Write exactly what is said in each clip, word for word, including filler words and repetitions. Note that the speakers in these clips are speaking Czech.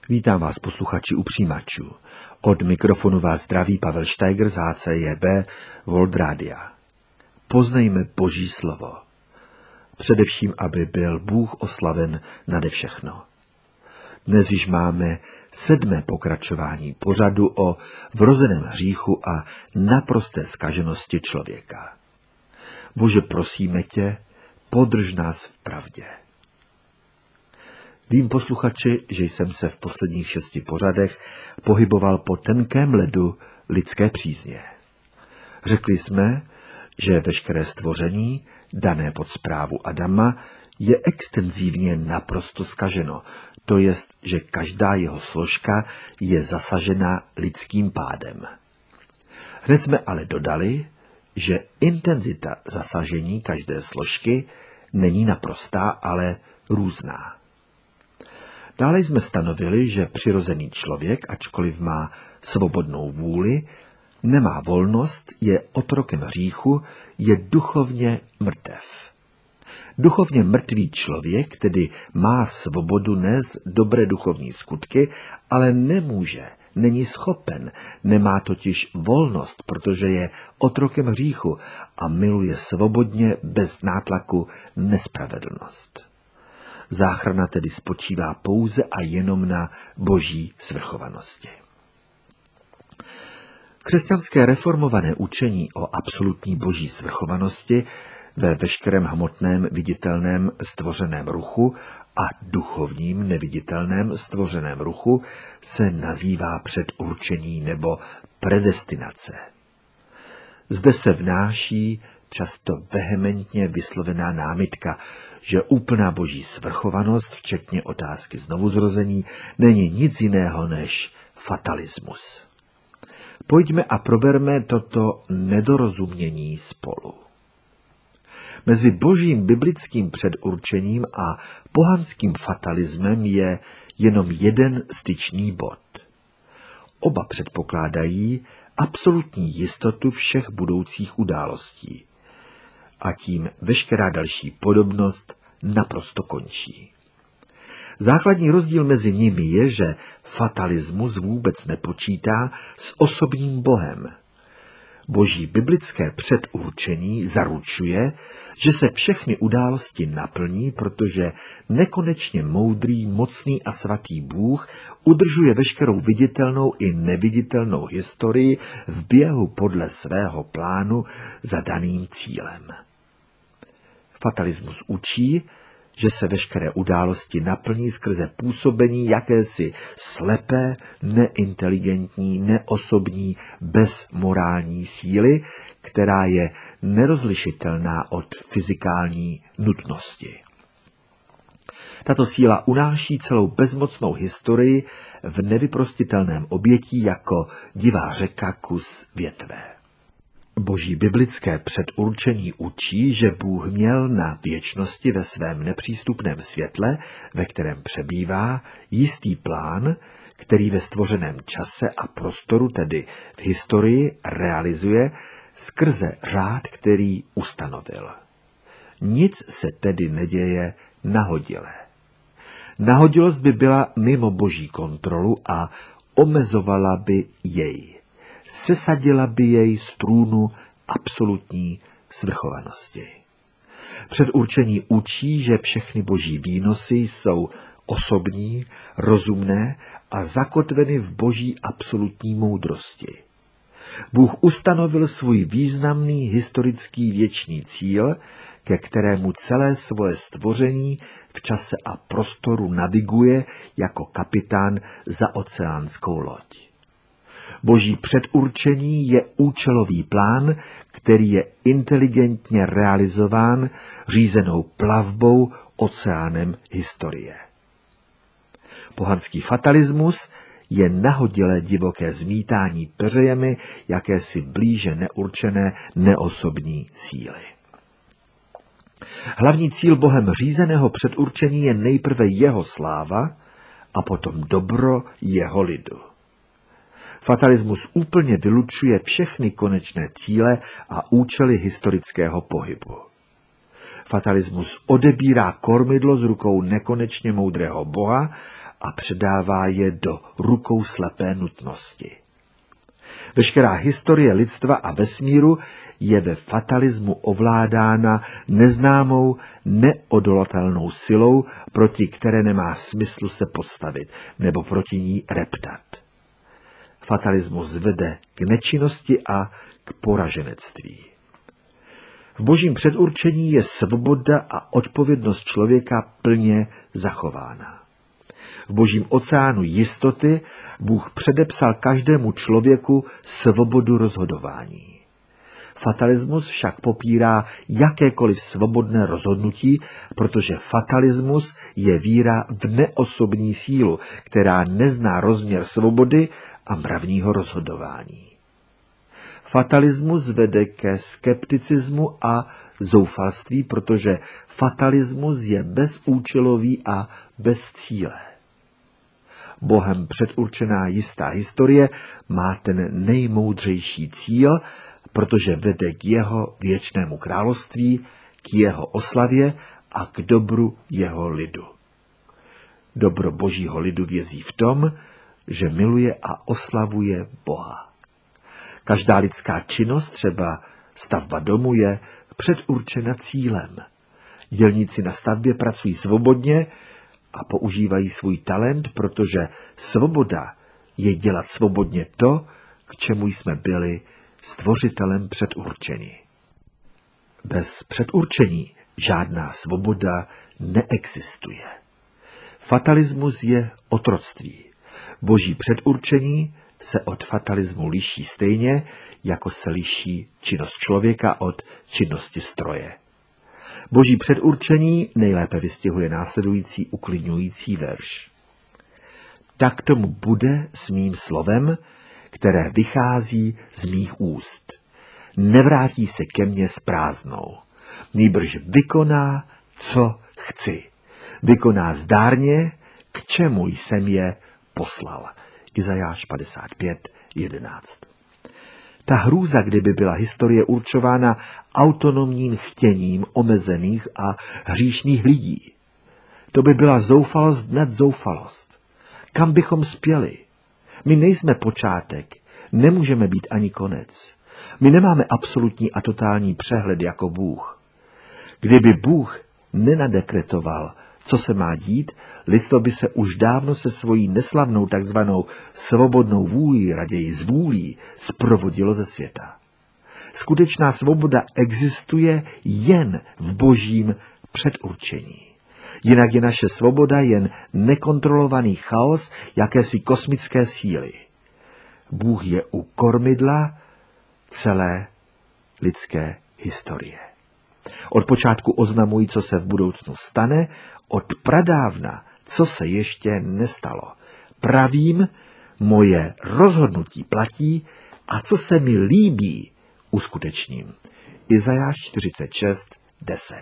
Vítám vás, posluchači u přijímačů. Od mikrofonu vás zdraví Pavel Steiger z H C J B World Radia. Poznejme Boží slovo. Především, aby byl Bůh oslaven nade všechno. Dnes již máme sedmé pokračování pořadu o vrozeném hříchu a naprosté zkaženosti člověka. Bože, prosíme tě, podrž nás v pravdě. Vím, posluchači, že jsem se v posledních šesti pořadech pohyboval po tenkém ledu lidské přízně. Řekli jsme, že veškeré stvoření, dané pod správu Adama, je extenzívně naprosto zkaženo, to jest, že každá jeho složka je zasažena lidským pádem. Hned jsme ale dodali, že intenzita zasažení každé složky není naprostá, ale různá. Dále jsme stanovili, že přirozený člověk, ačkoliv má svobodnou vůli, nemá volnost, je otrokem hříchu, je duchovně mrtev. Duchovně mrtvý člověk tedy má svobodu nést dobré duchovní skutky, ale nemůže, není schopen, nemá totiž volnost, protože je otrokem hříchu a miluje svobodně bez nátlaku nespravedlnost. Záchrana tedy spočívá pouze a jenom na boží svrchovanosti. Křesťanské reformované učení o absolutní boží svrchovanosti ve veškerém hmotném viditelném stvořeném ruchu a duchovním neviditelném stvořeném ruchu se nazývá předurčení nebo predestinace. Zde se vnáší často vehementně vyslovená námitka, že úplná boží svrchovanost, včetně otázky znovuzrození, není nic jiného než fatalismus. Pojďme a proberme toto nedorozumění spolu. Mezi božím biblickým předurčením a pohanským fatalismem je jenom jeden styčný bod. Oba předpokládají absolutní jistotu všech budoucích událostí. A tím veškerá další podobnost naprosto končí. Základní rozdíl mezi nimi je, že fatalismus vůbec nepočítá s osobním Bohem. Boží biblické předurčení zaručuje, že se všechny události naplní, protože nekonečně moudrý, mocný a svatý Bůh udržuje veškerou viditelnou i neviditelnou historii v běhu podle svého plánu za daným cílem. Fatalismus učí, že se veškeré události naplní skrze působení jakési slepé, neinteligentní, neosobní, bezmorální síly, která je nerozlišitelná od fyzikální nutnosti. Tato síla unáší celou bezmocnou historii v nevyprostitelném obětí jako divá řeka kus větve. Boží biblické předurčení učí, že Bůh měl na věčnosti ve svém nepřístupném světle, ve kterém přebývá, jistý plán, který ve stvořeném čase a prostoru, tedy v historii, realizuje skrze řád, který ustanovil. Nic se tedy neděje nahodile. Nahodilost by byla mimo boží kontrolu a omezovala by jej. Sesadila by jej z trůnu absolutní svrchovanosti. Předurčení učí, že všechny boží výnosy jsou osobní, rozumné a zakotveny v boží absolutní moudrosti. Bůh ustanovil svůj významný historický věčný cíl, ke kterému celé svoje stvoření v čase a prostoru naviguje jako kapitán za oceánskou loď. Boží předurčení je účelový plán, který je inteligentně realizován řízenou plavbou oceánem historie. Pohanský fatalismus je nahodilé divoké zmítání peřejemi jakési blíže neurčené neosobní síly. Hlavní cíl Bohem řízeného předurčení je nejprve jeho sláva a potom dobro jeho lidu. Fatalismus úplně vylučuje všechny konečné cíle a účely historického pohybu. Fatalismus odebírá kormidlo z rukou nekonečně moudrého Boha a předává je do rukou slepé nutnosti. Veškerá historie lidstva a vesmíru je ve fatalismu ovládána neznámou, neodolatelnou silou, proti které nemá smyslu se postavit nebo proti ní reptat. Fatalismus vede k nečinnosti a k poraženectví. V božím předurčení je svoboda a odpovědnost člověka plně zachována. V božím oceánu jistoty Bůh předepsal každému člověku svobodu rozhodování. Fatalismus však popírá jakékoliv svobodné rozhodnutí, protože fatalismus je víra v neosobní sílu, která nezná rozměr svobody a mravního rozhodování. Fatalismus vede ke skepticismu a zoufalství, protože fatalismus je bezúčelový a bez cíle. Bohem předurčená jistá historie má ten nejmoudřejší cíl, protože vede k jeho věčnému království, k jeho oslavě a k dobru jeho lidu. Dobro božího lidu vězí v tom, že miluje a oslavuje Boha. Každá lidská činnost, třeba stavba domu, je předurčena cílem. Dělníci na stavbě pracují svobodně a používají svůj talent, protože svoboda je dělat svobodně to, k čemu jsme byli stvořitelem předurčeni. Bez předurčení žádná svoboda neexistuje. Fatalismus je otroctví. Boží předurčení se od fatalismu liší stejně, jako se liší činnost člověka od činnosti stroje. Boží předurčení nejlépe vystihuje následující uklidňující verš. Tak tomu bude s mým slovem, které vychází z mých úst. Nevrátí se ke mně s prázdnou, nýbrž vykoná, co chci. Vykoná zdárně, k čemu jsem je poslal. Izajáš padesát pět jedenáct. Ta hrůza, kdyby byla historie určována autonomním chtěním omezených a hříšných lidí. To by byla zoufalost nad zoufalost. Kam bychom spěli? My nejsme počátek, nemůžeme být ani konec. My nemáme absolutní a totální přehled jako Bůh. Kdyby Bůh nenadekretoval, co se má dít, lidstvo by se už dávno se svojí neslavnou takzvanou svobodnou vůlí, raději zvůlí, zprovodilo ze světa. Skutečná svoboda existuje jen v božím předurčení. Jinak je naše svoboda jen nekontrolovaný chaos jakési kosmické síly. Bůh je u kormidla celé lidské historie. Od počátku oznamují, co se v budoucnu stane, od pradávna, co se ještě nestalo. Pravím, moje rozhodnutí platí a co se mi líbí, uskutečním. Izajáš čtyřicet šest deset.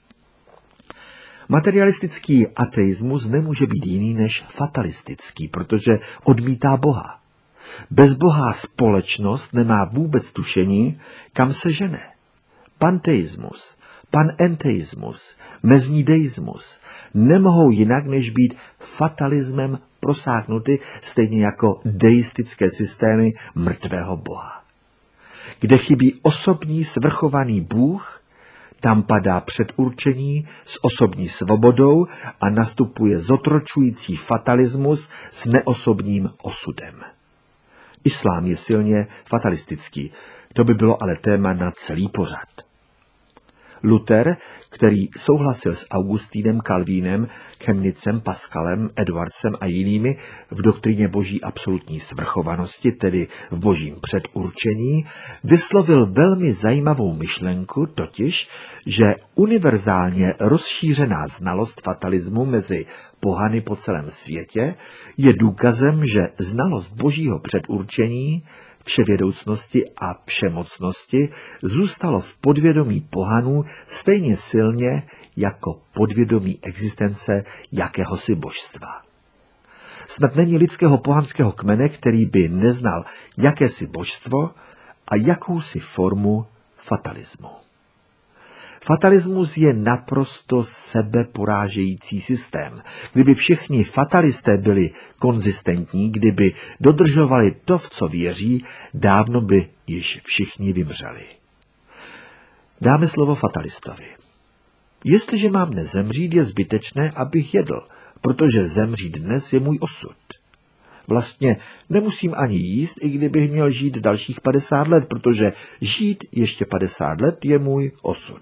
Materialistický ateismus nemůže být jiný než fatalistický, protože odmítá Boha. Bezbohá společnost nemá vůbec tušení, kam se žene. Panteismus, panenteismus, mezní deismus nemohou jinak než být fatalismem prosáknuty, stejně jako deistické systémy mrtvého Boha. Kde chybí osobní svrchovaný Bůh, tam padá předurčení s osobní svobodou a nastupuje zotročující fatalismus s neosobním osudem. Islám je silně fatalistický, to by bylo ale téma na celý pořad. Luther, který souhlasil s Augustínem, Kalvínem, Chemnicem, Pascalem, Edwardsem a jinými v doktríně boží absolutní svrchovanosti, tedy v božím předurčení, vyslovil velmi zajímavou myšlenku, totiž, že univerzálně rozšířená znalost fatalismu mezi pohany po celém světě je důkazem, že znalost božího předurčení, vševědoucnosti a všemocnosti zůstalo v podvědomí pohanů stejně silně jako podvědomí existence jakéhosi božstva. Snad není lidského pohanského kmene, který by neznal jakési božstvo a jakousi formu fatalismu. Fatalismus je naprosto sebeporážející systém. Kdyby všichni fatalisté byli konzistentní, kdyby dodržovali to, v co věří, dávno by již všichni vymřeli. Dáme slovo fatalistovi. Jestliže mám dnes zemřít, je zbytečné, abych jedl, protože zemřít dnes je můj osud. Vlastně nemusím ani jíst, i kdybych měl žít dalších padesát let, protože žít ještě padesát let je můj osud.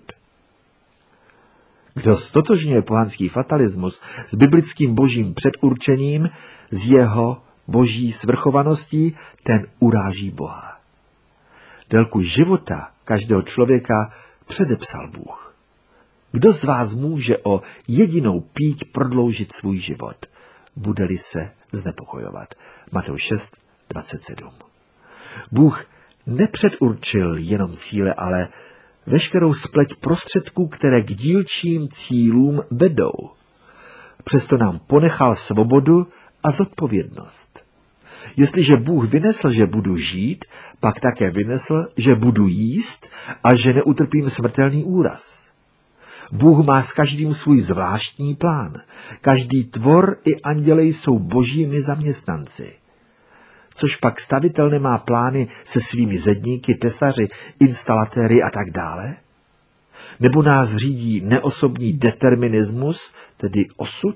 Kdo stotožňuje pohanský fatalismus s biblickým božím předurčením, s jeho boží svrchovaností, ten uráží Boha. Délku života každého člověka předepsal Bůh. Kdo z vás může o jedinou píď prodloužit svůj život, bude-li se znepokojovat? Matouš šest, dvacet sedm. Bůh nepředurčil jenom cíle, ale veškerou spleť prostředků, které k dílčím cílům vedou. Přesto nám ponechal svobodu a zodpovědnost. Jestliže Bůh vynesl, že budu žít, pak také vynesl, že budu jíst a že neutrpím smrtelný úraz. Bůh má s každým svůj zvláštní plán. Každý tvor i anděle jsou božími zaměstnanci. Což pak stavitel nemá plány se svými zedníky, tesaři, instalatéry a tak dále? Nebo nás řídí neosobní determinismus, tedy osud?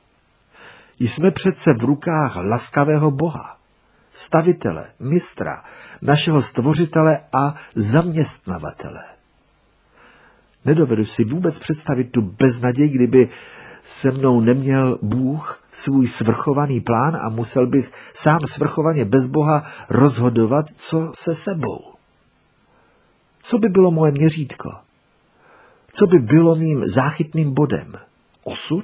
Jsme přece v rukách laskavého Boha, stavitele, mistra, našeho stvořitele a zaměstnavatele. Nedovedu si vůbec představit tu beznaděj, kdyby se mnou neměl Bůh svůj svrchovaný plán a musel bych sám svrchovaně bez Boha rozhodovat, co se sebou. Co by bylo moje měřítko? Co by bylo mým záchytným bodem? Osud?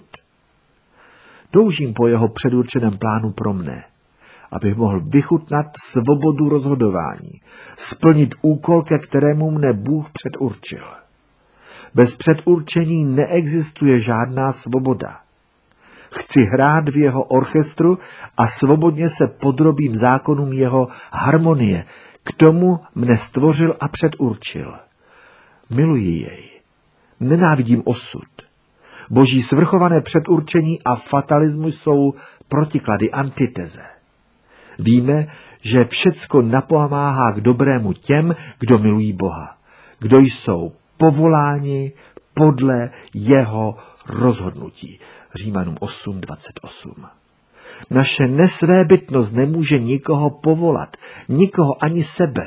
Toužím po jeho předurčeném plánu pro mne, abych mohl vychutnat svobodu rozhodování, splnit úkol, ke kterému mne Bůh předurčil. Bez předurčení neexistuje žádná svoboda. Chci hrát v jeho orchestru a svobodně se podrobím zákonům jeho harmonie. K tomu mne stvořil a předurčil. Miluji jej. Nenávidím osud. Boží svrchované předurčení a fatalismus jsou protiklady, antiteze. Víme, že všecko napomáhá k dobrému těm, kdo milují Boha, kdo jsou povoláni podle jeho rozhodnutí. Římanům osm, dvacet osm. Naše nesvébytnost nemůže nikoho povolat, nikoho ani sebe.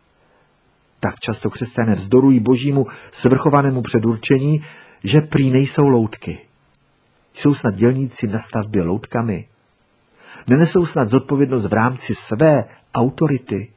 Tak často křesťané vzdorují božímu svrchovanému předurčení, že prý nejsou loutky. Jsou snad dělníci na stavbě loutkami? Nenesou snad zodpovědnost v rámci své autority?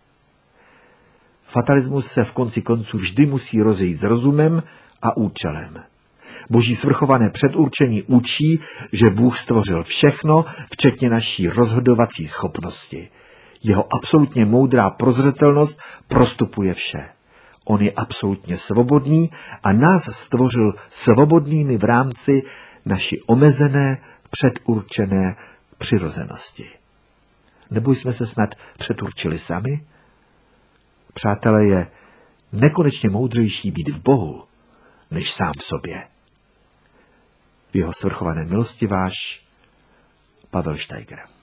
Fatalismus se v konci konců vždy musí rozejít s rozumem a účelem. Boží svrchované předurčení učí, že Bůh stvořil všechno, včetně naší rozhodovací schopnosti. Jeho absolutně moudrá prozřetelnost prostupuje vše. On je absolutně svobodný a nás stvořil svobodnými v rámci naší omezené, předurčené přirozenosti. Nebo jsme se snad předurčili sami? Přátelé, je nekonečně moudřejší být v Bohu, než sám v sobě. V jeho svrchované milosti váš Pavel Steiger.